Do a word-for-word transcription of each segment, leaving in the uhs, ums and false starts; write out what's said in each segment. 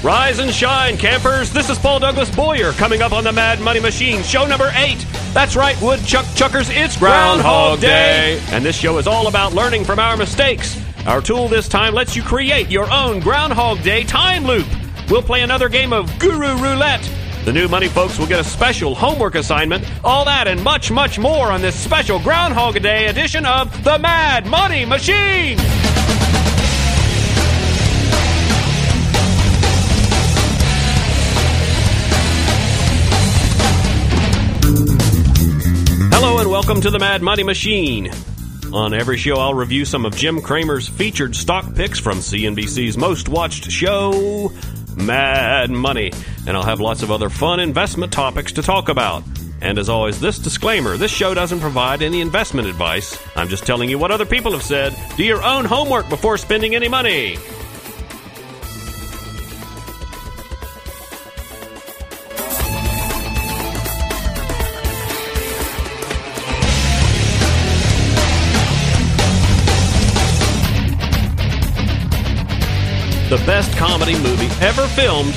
Rise and shine, campers. This is Paul Douglas Boyer coming up on the Mad Money Machine, show number eight. That's right, Woodchuck Chuckers, it's Groundhog Day. And this show is all about learning from our mistakes. Our tool this time lets you create your own Groundhog Day time loop. We'll play another game of Guru Roulette. The new money folks will get a special homework assignment. All that and much, much more on this special Groundhog Day edition of the Mad Money Machine. Hello and welcome to the Mad Money Machine. On every show, I'll review some of Jim Cramer's featured stock picks from C N B C's most watched show, Mad Money. And I'll have lots of other fun investment topics to talk about. And as always, this disclaimer, this show doesn't provide any investment advice. I'm just telling you what other people have said. Do your own homework before spending any money. The best comedy movie ever filmed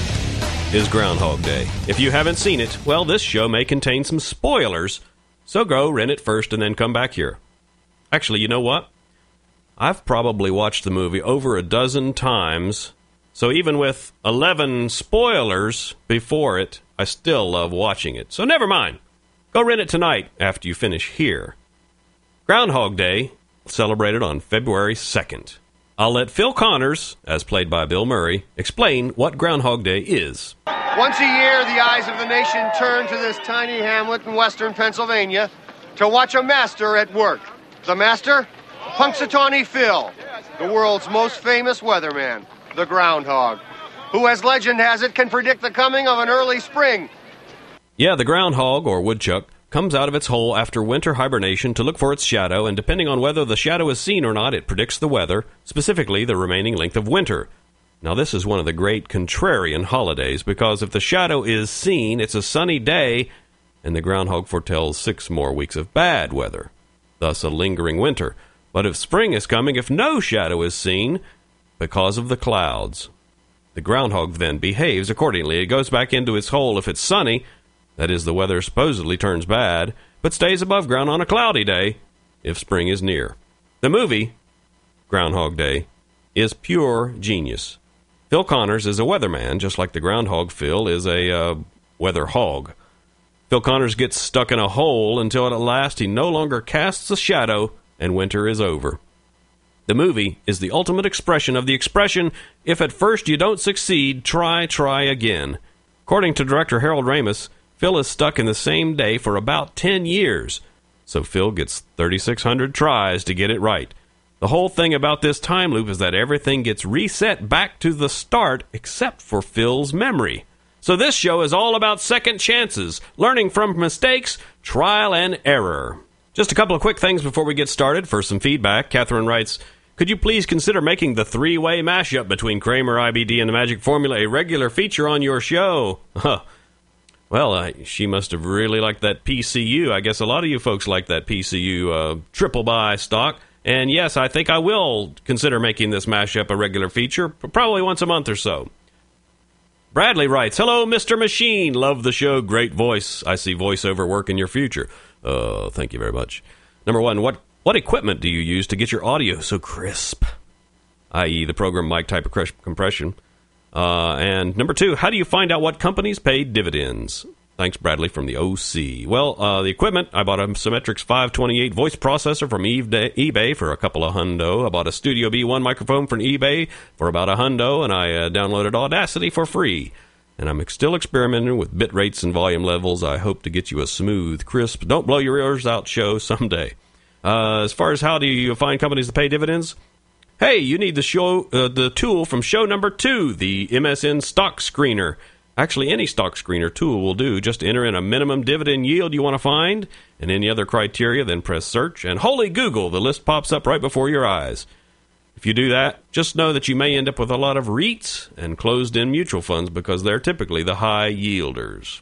is Groundhog Day. If you haven't seen it, well, this show may contain some spoilers, so go rent it first and then come back here. Actually, you know what? I've probably watched the movie over a dozen times, so even with eleven spoilers before it, I still love watching it. So never mind. Go rent it tonight after you finish here. Groundhog Day, celebrated on February second. I'll let Phil Connors, as played by Bill Murray, explain what Groundhog Day is. Once a year, the eyes of the nation turn to this tiny hamlet in western Pennsylvania to watch a master at work. The master? Punxsutawney Phil, the world's most famous weatherman, the groundhog, who, as legend has it, can predict the coming of an early spring. Yeah, the groundhog, or woodchuck, comes out of its hole after winter hibernation to look for its shadow, and depending on whether the shadow is seen or not, it predicts the weather, specifically the remaining length of winter. Now, this is one of the great contrarian holidays, because if the shadow is seen, it's a sunny day, and the groundhog foretells six more weeks of bad weather, thus a lingering winter. But if spring is coming, if no shadow is seen, because of the clouds, the groundhog then behaves accordingly. It goes back into its hole if it's sunny, that is, the weather supposedly turns bad, but stays above ground on a cloudy day if spring is near. The movie, Groundhog Day, is pure genius. Phil Connors is a weatherman, just like the groundhog Phil is a uh, weather hog. Phil Connors gets stuck in a hole until at last he no longer casts a shadow and winter is over. The movie is the ultimate expression of the expression, if at first you don't succeed, try, try again. According to director Harold Ramis, Phil is stuck in the same day for about ten years, so Phil gets thirty-six hundred tries to get it right. The whole thing about this time loop is that everything gets reset back to the start except for Phil's memory. So this show is all about second chances, learning from mistakes, trial and error. Just a couple of quick things before we get started. For some feedback, Catherine writes, could you please consider making the three-way mashup between Kramer, I B D, and the Magic Formula a regular feature on your show? Huh. Well, uh, she must have really liked that P C U. I guess a lot of you folks like that P C U uh, triple buy stock. And yes, I think I will consider making this mashup a regular feature, probably once a month or so. Bradley writes, hello, Mister Machine. Love the show. Great voice. I see voiceover work in your future. Oh, thank you very much. Number one, what, what equipment do you use to get your audio so crisp? that is the program mic type of compression. Uh, and number two, how do you find out what companies pay dividends? Thanks, Bradley, from the O C. Well, uh, the equipment, I bought a Symmetrix five twenty-eight voice processor from eBay for a couple of hundo. I bought a Studio B one microphone from eBay for about a hundo, and I uh, downloaded Audacity for free. And I'm still experimenting with bit rates and volume levels. I hope to get you a smooth, crisp, don't blow your ears out show someday. Uh, as far as how do you find companies that pay dividends? Hey, you need the show, uh, the tool from show number two, the M S N Stock Screener. Actually, any stock screener tool will do. Just enter in a minimum dividend yield you want to find, and any other criteria, then press search, and holy Google, the list pops up right before your eyes. If you do that, just know that you may end up with a lot of REITs and closed-end mutual funds because they're typically the high yielders.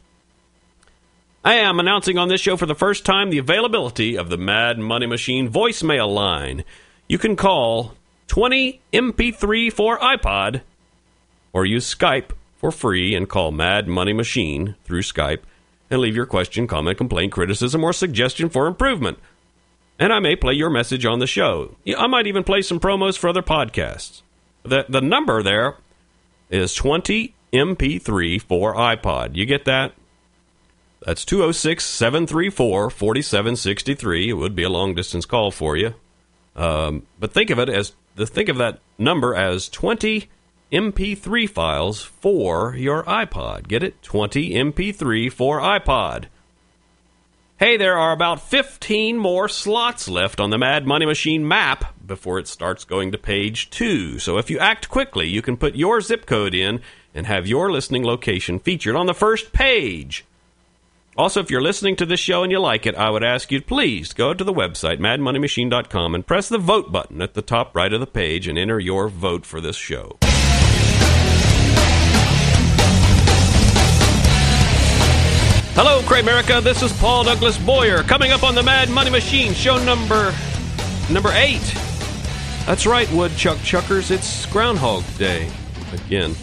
I am announcing on this show for the first time the availability of the Mad Money Machine voicemail line. You can call twenty M P three for iPod or use Skype for free and call Mad Money Machine through Skype and leave your question, comment, complaint, criticism, or suggestion for improvement. And I may play your message on the show. I might even play some promos for other podcasts. The, the number there is twenty M P three for iPod. You get that? That's two oh six, seven three four, four seven six three. It would be a long-distance call for you. Um, but think of it as think of that number as twenty M P three files for your iPod. Get it? twenty M P three for iPod. Hey, there are about fifteen more slots left on the Mad Money Machine map before it starts going to page two. So if you act quickly, you can put your zip code in and have your listening location featured on the first page. Also, if you're listening to this show and you like it, I would ask you to please go to the website, mad money machine dot com, and press the vote button at the top right of the page and enter your vote for this show. Hello, Cray-America. This is Paul Douglas Boyer. Coming up on the Mad Money Machine, show number number eight. That's right, Woodchuck Chuckers. It's Groundhog Day again.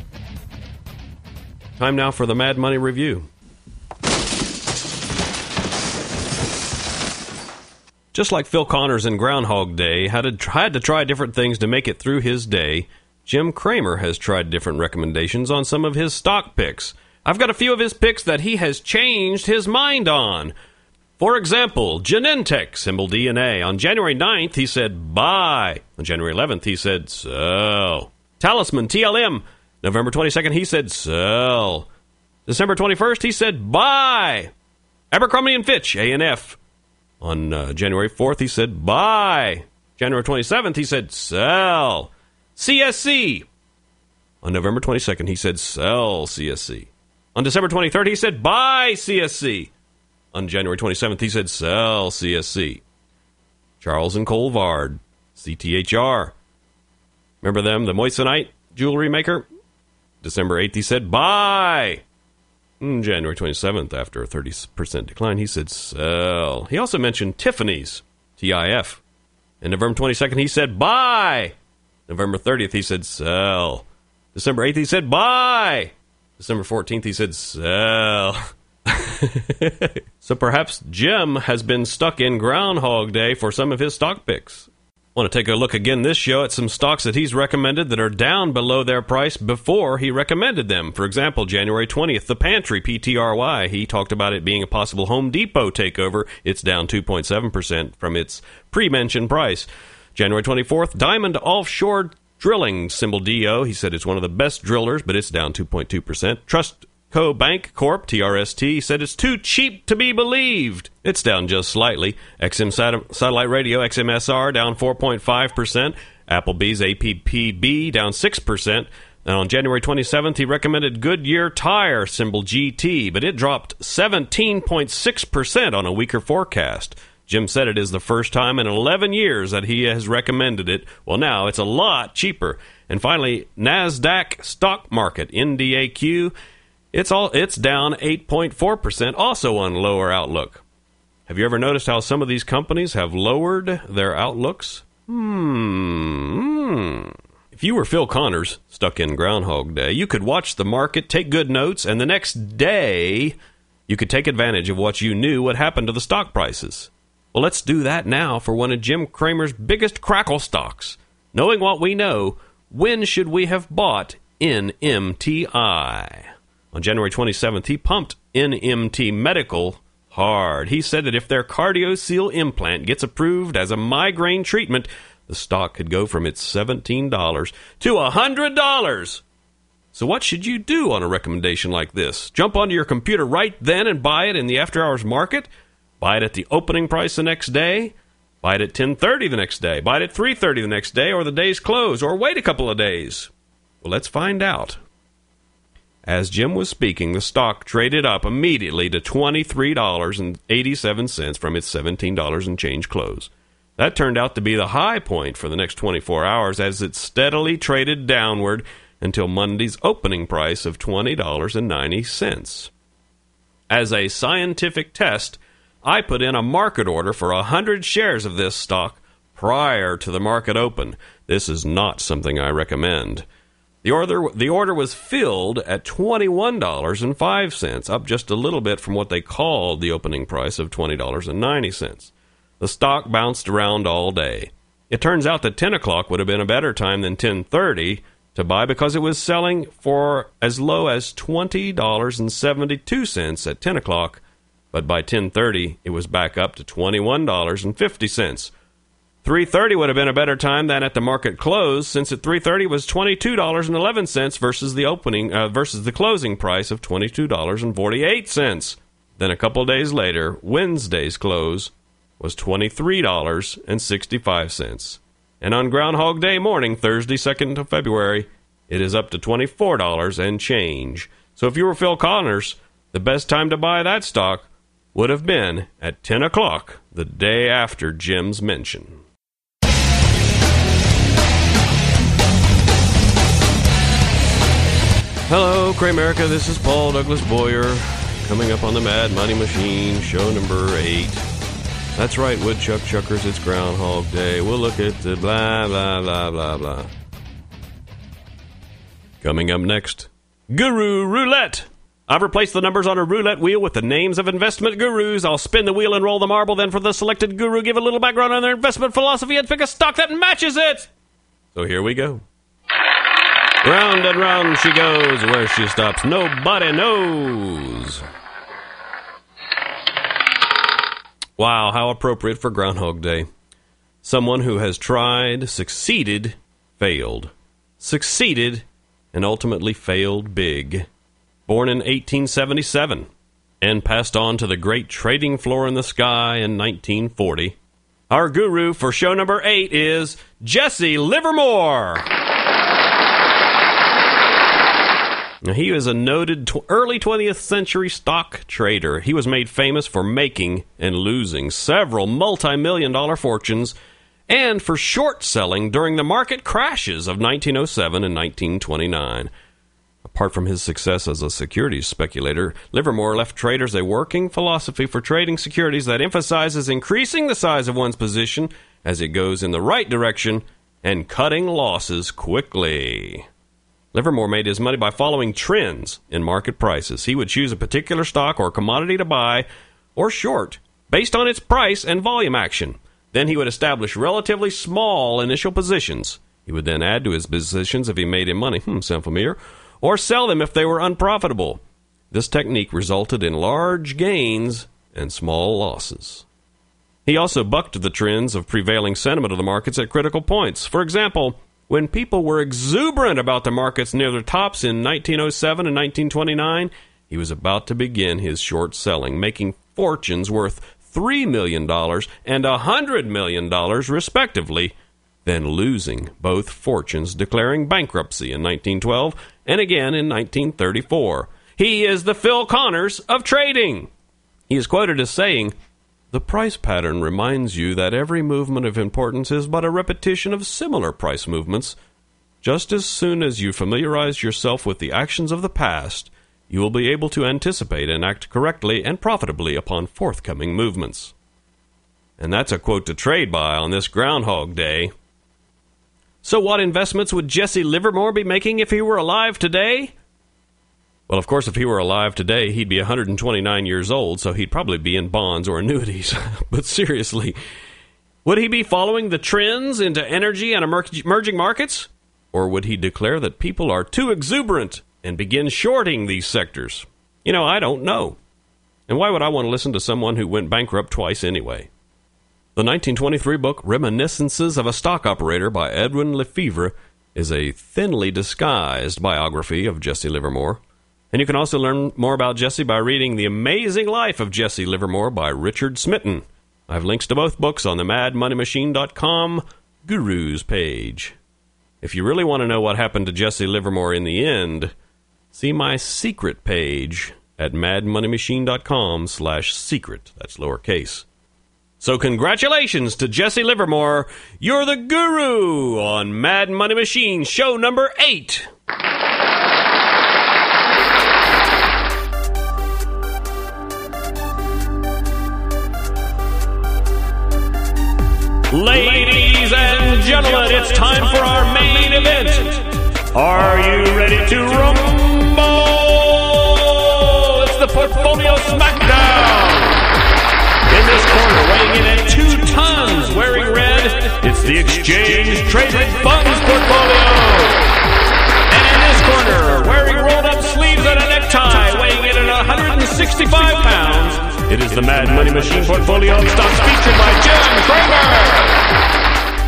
Time now for the Mad Money Review. Just like Phil Connors in Groundhog Day had to, had to try different things to make it through his day, Jim Cramer has tried different recommendations on some of his stock picks. I've got a few of his picks that he has changed his mind on. For example, Genentech, symbol D N A. On January ninth, he said buy. On January eleventh, he said sell. Talisman, T L M. November twenty-second, he said sell. December twenty-first, he said buy. Abercrombie and Fitch, A and F. On uh, January fourth, he said buy. January twenty-seventh, he said sell. C S C. On November twenty-second, he said sell C S C. On December twenty-third, he said buy C S C. On January twenty-seventh, he said sell C S C. Charles and Colvard, C T H R. Remember them, the moissanite jewelry maker? December eighth, he said buy. On January twenty-seventh, after a thirty percent decline, he said sell. He also mentioned Tiffany's, T I F. And November twenty-second, he said buy. November thirtieth, he said sell. December eighth, he said buy. December fourteenth, he said sell. So perhaps Jim has been stuck in Groundhog Day for some of his stock picks. I want to take a look again this show at some stocks that he's recommended that are down below their price before he recommended them. For example, January twentieth, the Pantry, P T R Y. He talked about it being a possible Home Depot takeover. It's down two point seven percent from its pre-mentioned price. January twenty-fourth, Diamond Offshore Drilling, symbol D O. He said it's one of the best drillers, but it's down two point two percent. Trustco Bank Corp, T R S T, said it's too cheap to be believed. It's down just slightly. X M Sat- Satellite Radio, X M S R, down four point five percent. Applebee's A P P B, down six percent. And on January twenty-seventh, he recommended Goodyear Tire, symbol G T, but it dropped seventeen point six percent on a weaker forecast. Jim said it is the first time in eleven years that he has recommended it. Well, now it's a lot cheaper. And finally, NASDAQ Stock Market, N D A Q, it's all it's down eight point four percent, also on lower outlook. Have you ever noticed how some of these companies have lowered their outlooks? Hmm. If you were Phil Connors, stuck in Groundhog Day, you could watch the market, take good notes, and the next day you could take advantage of what you knew would happen to the stock prices. Well, let's do that now for one of Jim Cramer's biggest crackle stocks. Knowing what we know, when should we have bought N M T I? On January twenty-seventh, he pumped N M T Medical hard. He said that if their CardioSeal implant gets approved as a migraine treatment, the stock could go from its seventeen dollars to one hundred dollars. So what should you do on a recommendation like this? Jump onto your computer right then and buy it in the after-hours market? Buy it at the opening price the next day? Buy it at ten thirty the next day? Buy it at three thirty the next day, or the day's close? Or wait a couple of days? Well, let's find out. As Jim was speaking, the stock traded up immediately to twenty-three dollars and eighty-seven cents from its seventeen dollars and change close. That turned out to be the high point for the next twenty-four hours as it steadily traded downward until Monday's opening price of twenty dollars and ninety cents. As a scientific test, I put in a market order for one hundred shares of this stock prior to the market open. This is not something I recommend. The order, the order was filled at twenty-one dollars and five cents, up just a little bit from what they called the opening price of twenty dollars and ninety cents. The stock bounced around all day. It turns out that ten o'clock would have been a better time than ten thirty to buy because it was selling for as low as twenty dollars and seventy-two cents at ten o'clock, but by ten thirty it was back up to twenty-one dollars and fifty cents. three thirty would have been a better time than at the market close, since at three thirty was twenty-two dollars and eleven cents versus the opening uh, versus the closing price of twenty-two dollars and forty-eight cents. Then a couple days later, Wednesday's close was twenty-three dollars and sixty-five cents. And on Groundhog Day morning, Thursday, second of February, it is up to twenty-four dollars and change. So if you were Phil Connors, the best time to buy that stock would have been at ten o'clock, the day after Jim's mention. Hello, Cramerica. This is Paul Douglas Boyer, coming up on the Mad Money Machine, show number eight. That's right, Woodchuck Chuckers, it's Groundhog Day. We'll look at the blah, blah, blah, blah, blah. Coming up next, Guru Roulette. I've replaced the numbers on a roulette wheel with the names of investment gurus. I'll spin the wheel and roll the marble, then for the selected guru, give a little background on their investment philosophy and pick a stock that matches it. So here we go. Round and round she goes. Where she stops, nobody knows. Wow, how appropriate for Groundhog Day. Someone who has tried, succeeded, failed. Succeeded, and ultimately failed big. Born in eighteen seventy-seven, and passed on to the great trading floor in the sky in nineteen forty. Our guru for show number eight is Jesse Livermore. Now, he is a noted tw- early twentieth century stock trader. He was made famous for making and losing several multi-million dollar fortunes and for short selling during the market crashes of nineteen oh seven and nineteen twenty-nine. Apart from his success as a securities speculator, Livermore left traders a working philosophy for trading securities that emphasizes increasing the size of one's position as it goes in the right direction and cutting losses quickly. Livermore made his money by following trends in market prices. He would choose a particular stock or commodity to buy or short based on its price and volume action. Then he would establish relatively small initial positions. He would then add to his positions if he made him money. Hmm, sound familiar? Or sell them if they were unprofitable. This technique resulted in large gains and small losses. He also bucked the trends of prevailing sentiment of the markets at critical points. For example, when people were exuberant about the markets near their tops in nineteen oh seven and nineteen twenty-nine, he was about to begin his short selling, making fortunes worth three million dollars and one hundred million dollars respectively, then losing both fortunes, declaring bankruptcy in nineteen twelve and again in nineteen thirty-four. He is the Phil Connors of trading. He is quoted as saying, "The price pattern reminds you that every movement of importance is but a repetition of similar price movements. Just as soon as you familiarize yourself with the actions of the past, you will be able to anticipate and act correctly and profitably upon forthcoming movements." And that's a quote to trade by on this Groundhog Day. So what investments would Jesse Livermore be making if he were alive today? Well, of course, if he were alive today, he'd be one hundred twenty-nine years old, so he'd probably be in bonds or annuities. But seriously, would he be following the trends into energy and emerging markets? Or would he declare that people are too exuberant and begin shorting these sectors? You know, I don't know. And why would I want to listen to someone who went bankrupt twice anyway? The nineteen twenty-three book Reminiscences of a Stock Operator by Edwin Lefevre is a thinly disguised biography of Jesse Livermore. And you can also learn more about Jesse by reading The Amazing Life of Jesse Livermore by Richard Smitten. I have links to both books on the mad money machine dot com Gurus page. If you really want to know what happened to Jesse Livermore in the end, see my secret page at mad money machine dot com slash secret. That's lowercase. So congratulations to Jesse Livermore. You're the guru on Mad Money Machine, show number eight. Ladies and gentlemen, it's time for our main event. Are you ready to rumble? It's the Portfolio Smackdown. In this corner, weighing in at two tons, wearing red, it's the Exchange Traded Funds Portfolio. And in this corner, wearing rolled-up sleeves and a necktie, weighing in at one hundred sixty-five pounds, it is the Mad Money Machine Portfolio of Stocks featured by Jim Cramer.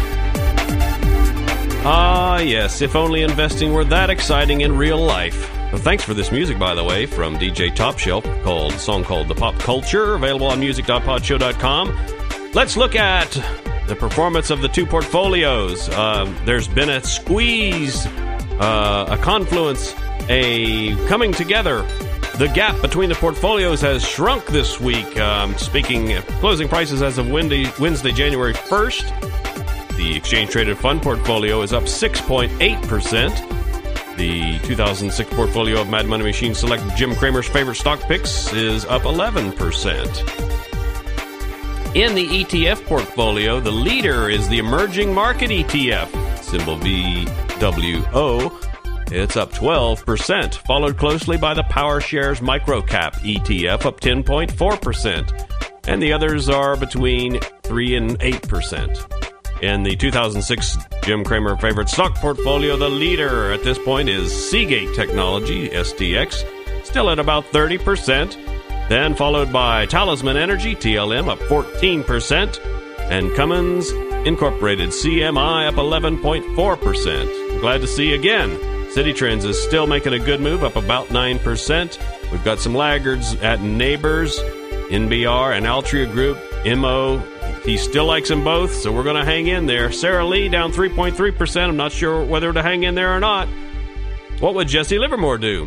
Ah, yes, if only investing were that exciting in real life. Well, thanks for this music, by the way, from D J Top Shelf, called song called The Pop Culture, available on music dot pod show dot com. Let's look at the performance of the two portfolios. Uh, there's been a squeeze, uh, a confluence, a coming together. The gap between the portfolios has shrunk this week. Um, speaking of closing prices as of Wednesday, Wednesday, January first, the exchange-traded fund portfolio is up six point eight percent. The two thousand six portfolio of Mad Money Machine Select Jim Cramer's favorite stock picks is up eleven percent. In the E T F portfolio, the leader is the Emerging Market E T F, symbol V W O. It's up twelve percent, followed closely by the PowerShares Microcap E T F, up ten point four percent. And the others are between three and eight percent. In the two thousand six Jim Cramer favorite stock portfolio, the leader at this point is Seagate Technology, S T X, still at about thirty percent. Then followed by Talisman Energy, T L M, up fourteen percent. And Cummins Incorporated, C M I, up eleven point four percent. Glad to see again, Citi Trends is still making a good move, up about nine percent. We've got some laggards at Neighbors, N B R, and Altria Group, M O. He still likes them both, so we're going to hang in there. Sara Lee down three point three percent. I'm not sure whether to hang in there or not. What would Jesse Livermore do?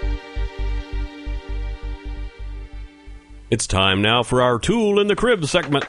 It's time now for our Tool in the Crib segment.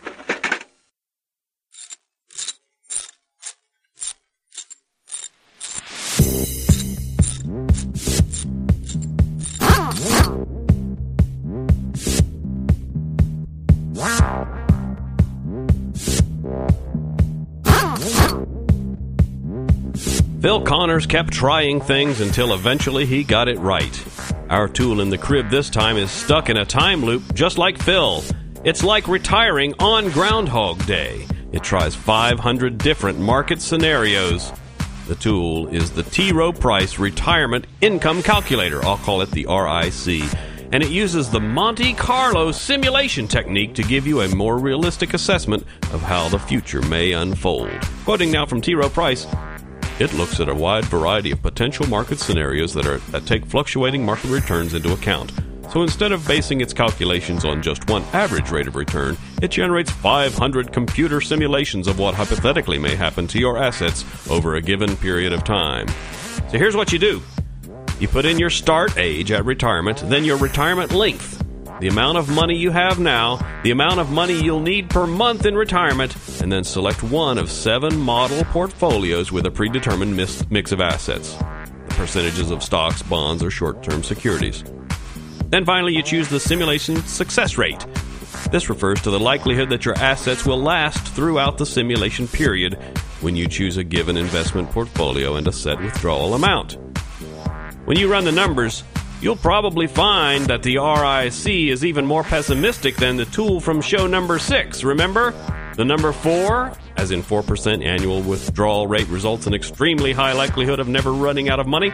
Phil Connors kept trying things until eventually he got it right. Our tool in the crib this time is stuck in a time loop just like Phil. It's like retiring on Groundhog Day. It tries five hundred different market scenarios. The tool is the T. Rowe Price Retirement Income Calculator. I'll call it the R I C. And it uses the Monte Carlo simulation technique to give you a more realistic assessment of how the future may unfold. Quoting now from T. Rowe Price, it looks at a wide variety of potential market scenarios that are that take fluctuating market returns into account. So instead of basing its calculations on just one average rate of return, it generates five hundred computer simulations of what hypothetically may happen to your assets over a given period of time. So here's what you do. You put in your start age at retirement, then your retirement length, the amount of money you have now, the amount of money you'll need per month in retirement, and then select one of seven model portfolios with a predetermined mix of assets, the percentages of stocks, bonds, or short-term securities. Then finally, you choose the simulation success rate. This refers to the likelihood that your assets will last throughout the simulation period when you choose a given investment portfolio and a set withdrawal amount. When you run the numbers, you'll probably find that the R I C is even more pessimistic than the tool from show number six. Remember? The number four, as in four percent annual withdrawal rate, results in extremely high likelihood of never running out of money.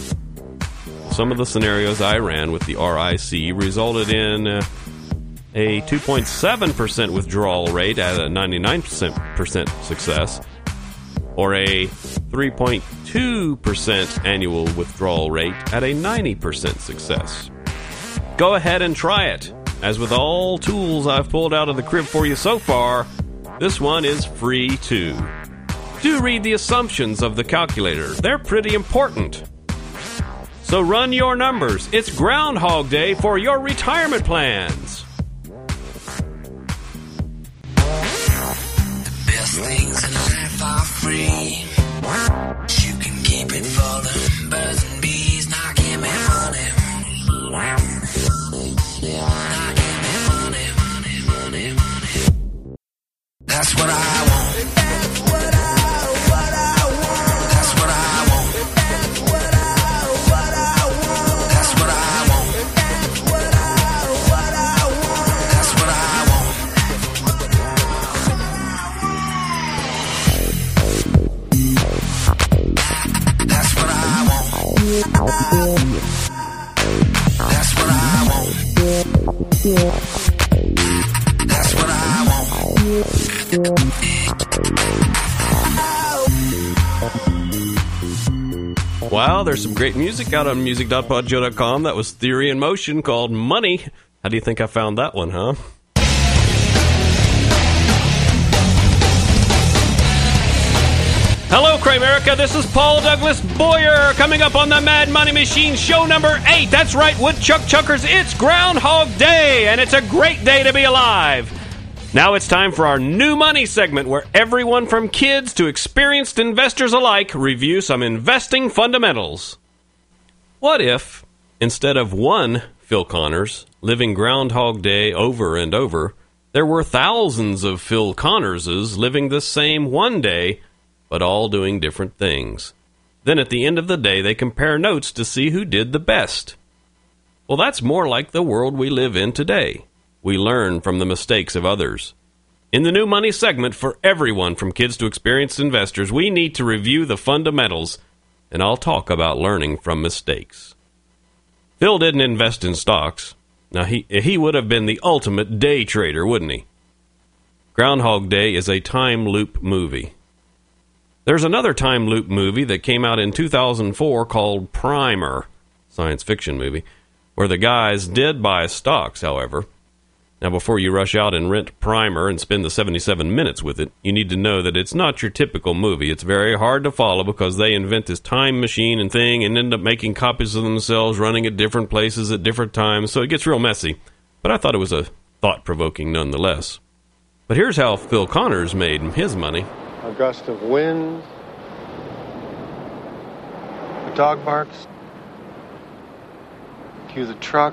Some of the scenarios I ran with the R I C resulted in uh, a two point seven percent withdrawal rate at a ninety-nine percent success, or a three point two percent annual withdrawal rate at a ninety percent success. Go ahead and try it. As with all tools I've pulled out of the crib for you so far, this one is free too. Do read the assumptions of the calculator. They're pretty important. So run your numbers. It's Groundhog Day for your retirement plans. The best things in life are free. You can keep it falling. Birds and bees knocking me money. Knocking me money, money, money, money. That's what I want. That's what I, what I want. That's what I want. That's what I want. That's what I want. Wow, there's some great music out on music dot podjo dot com. That was Theory in Motion called Money. How do you think I found that one, huh? Hello, Cramerica. This is Paul Douglas Boyer coming up on the Mad Money Machine, show number eight. That's right, Woodchuck Chuckers. It's Groundhog Day, and it's a great day to be alive. Now it's time for our new money segment, where everyone from kids to experienced investors alike review some investing fundamentals. What if, instead of one Phil Connors living Groundhog Day over and over, there were thousands of Phil Connorses living the same one day, but all doing different things? Then at the end of the day, they compare notes to see who did the best. Well, that's more like the world we live in today. We learn from the mistakes of others. In the new money segment, for everyone from kids to experienced investors, we need to review the fundamentals, and I'll talk about learning from mistakes. Phil didn't invest in stocks. Now, he, he would have been the ultimate day trader, wouldn't he? Groundhog Day is a time loop movie. There's another time loop movie that came out in two thousand four called Primer, science fiction movie, where the guys did buy stocks, however. Now, before you rush out and rent Primer and spend the seventy-seven minutes with it, you need to know that it's not your typical movie. It's very hard to follow because they invent this time machine and thing and end up making copies of themselves running at different places at different times, so it gets real messy. But I thought it was a thought-provoking nonetheless. But here's how Phil Connors made his money. A gust of wind. A dog barks. Cue the truck.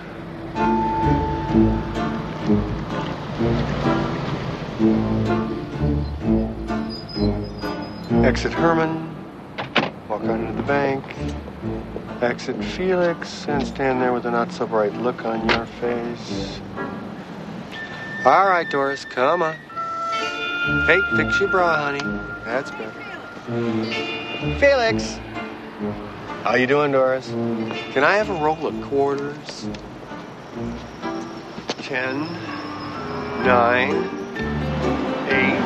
Exit Herman. Walk out into the bank. Exit Felix. And stand there with a not-so-bright look on your face. All right, Doris, come on. Hey, fix your bra, honey. That's better. Felix! How you doing, Doris? Can I have a roll of quarters? Ten, nine, eight,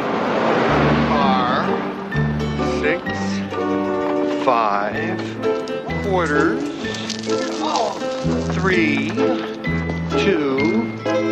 bar, six, five, quarters, three, two,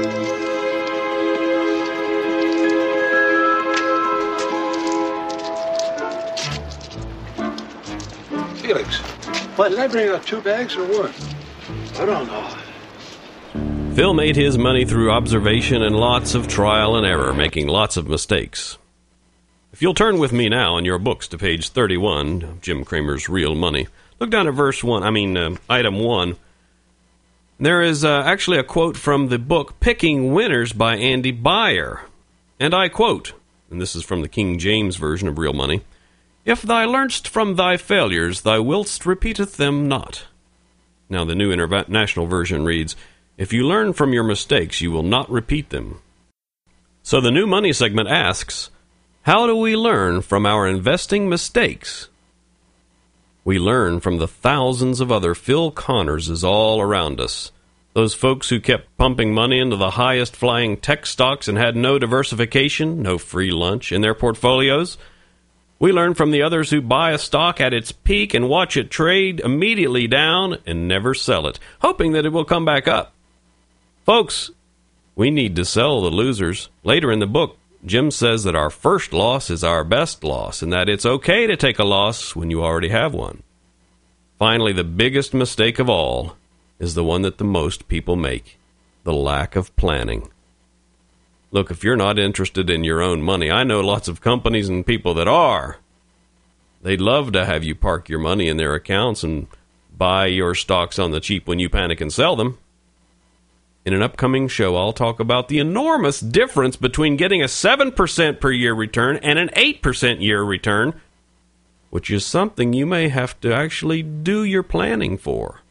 Felix, what, did I bring out two bags or what? I don't know. Phil made his money through observation and lots of trial and error, making lots of mistakes. If you'll turn with me now in your books to page thirty-one of Jim Cramer's Real Money, look down at verse one, I mean, uh, item one. There is uh, actually a quote from the book Picking Winners by Andy Beyer. And I quote, and this is from the King James Version of Real Money, "If thou learnst from thy failures, thou wilt repeateth them not." Now the New International Version reads, "If you learn from your mistakes, you will not repeat them." So the new money segment asks, how do we learn from our investing mistakes? We learn from the thousands of other Phil Connorses all around us. Those folks who kept pumping money into the highest flying tech stocks and had no diversification, no free lunch in their portfolios. We learn from the others who buy a stock at its peak and watch it trade immediately down and never sell it, hoping that it will come back up. Folks, we need to sell the losers. Later in the book, Jim says that our first loss is our best loss, and that it's okay to take a loss when you already have one. Finally, the biggest mistake of all is the one that the most people make, the lack of planning. Look, if you're not interested in your own money, I know lots of companies and people that are. They'd love to have you park your money in their accounts and buy your stocks on the cheap when you panic and sell them. In an upcoming show, I'll talk about the enormous difference between getting a seven percent per year return and an eight percent year return, which is something you may have to actually do your planning for.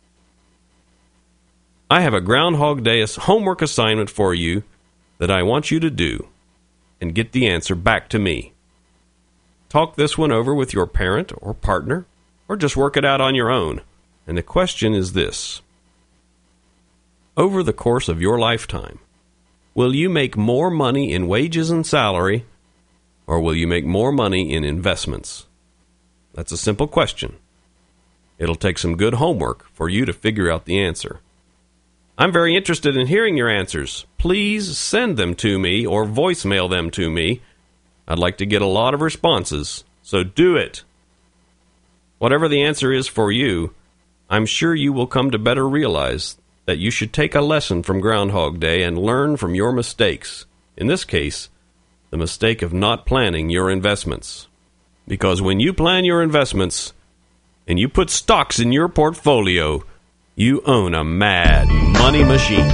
I have a Groundhog Day homework assignment for you that I want you to do and get the answer back to me. Talk this one over with your parent or partner. or just work it out on your own. And the question is this: over the course of your lifetime, will you make more money in wages and salary, or will you make more money in investments? That's a simple question. It'll take some good homework for you to figure out the answer. I'm very interested in hearing your answers. Please send them to me or voicemail them to me. I'd like to get a lot of responses, so do it. Whatever the answer is for you, I'm sure you will come to better realize that you should take a lesson from Groundhog Day and learn from your mistakes. In this case, the mistake of not planning your investments. Because when you plan your investments and you put stocks in your portfolio, you own a mad money machine.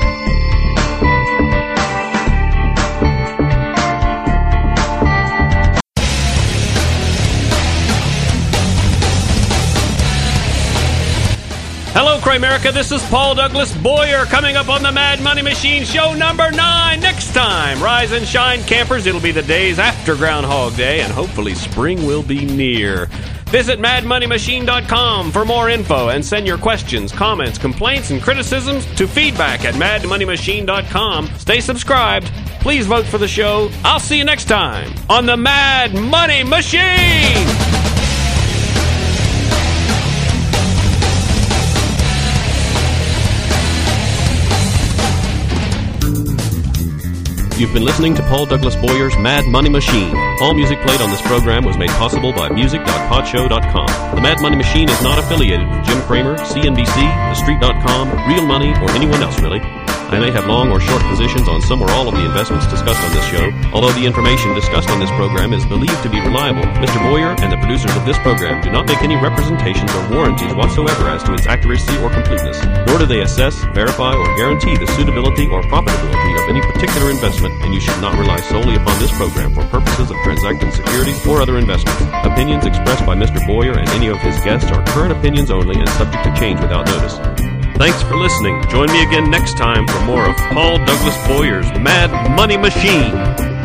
Hello, Cramerica. This is Paul Douglas Boyer coming up on the Mad Money Machine, show number nine. Next time, rise and shine, campers. It'll be the days after Groundhog Day, and hopefully spring will be near. Visit mad money machine dot com for more info and send your questions, comments, complaints, and criticisms to feedback at mad money machine dot com. Stay subscribed. Please vote for the show. I'll see you next time on the Mad Money Machine. You've been listening to Paul Douglas Boyer's Mad Money Machine. All music played on this program was made possible by music dot podshow dot com. The Mad Money Machine is not affiliated with Jim Cramer, C N B C, The Street dot com, Real Money, or anyone else, really. I may have long or short positions on some or all of the investments discussed on this show. Although the information discussed on this program is believed to be reliable, Mister Boyer and the producers of this program do not make any representations or warranties whatsoever as to its accuracy or completeness, nor do they assess, verify, or guarantee the suitability or profitability of any particular investment, and you should not rely solely upon this program for purposes of transacting securities or other investments. Opinions expressed by Mister Boyer and any of his guests are current opinions only and subject to change without notice. Thanks for listening. Join me again next time for more of Paul Douglas Boyer's Mad Money Machine.